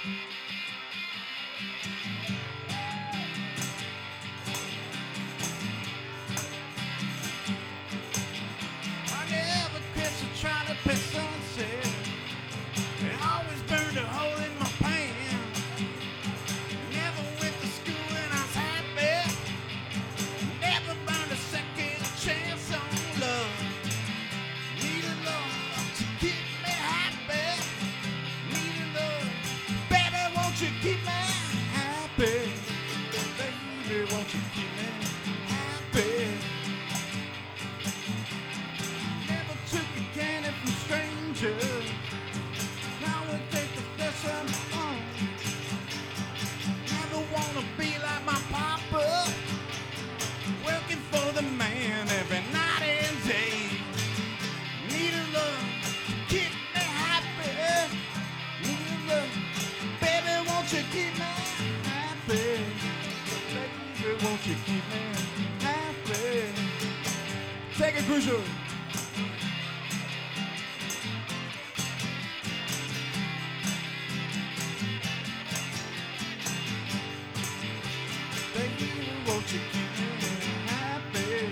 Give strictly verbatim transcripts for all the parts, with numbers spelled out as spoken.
I never quit to try to pick sunset. It always burned a hole in my pants. Never went to school and I was happy. Never burned a second chance on love. Needed love to keep me happy. Needed love, baby, won't you keep me happy? Baby, won't you keep me happy? Never took a candy from strangers. Now we take the flesh of my own. Never wanna be like my papa, working for the man every night and day. Need a love to keep me happy. Need a love, baby, won't you keep me happy? Baby, won't you keep me happy? Take it, Crucial. Baby, won't you keep me happy?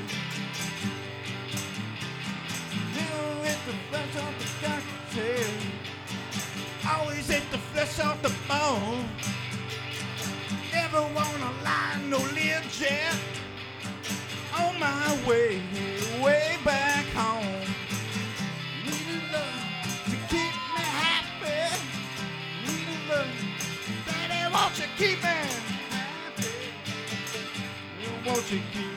Never hit the flesh off the cocktail. Always hit the flesh off the bone. Never wanna lie, no legit. On my way, way back home. Need a love to keep me happy. Need a love, baby, won't you keep me? Won't you keep